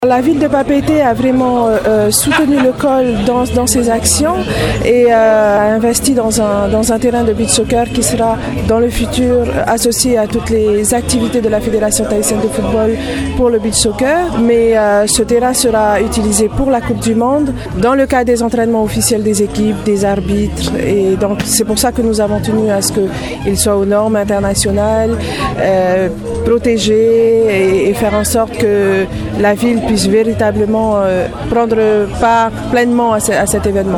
La ville de Papeete a vraiment soutenu le COL dans ses actions et a investi dans un terrain de beach soccer qui sera dans le futur associé à toutes les activités de la Fédération tahitienne de football pour le beach soccer. Mais ce terrain sera utilisé pour la Coupe du Monde dans le cadre des entraînements officiels des équipes, des arbitres. Et donc c'est pour ça que nous avons tenu à ce qu'il soit aux normes internationales, protégé et faire en sorte que la ville puisse véritablement prendre part pleinement à cet événement.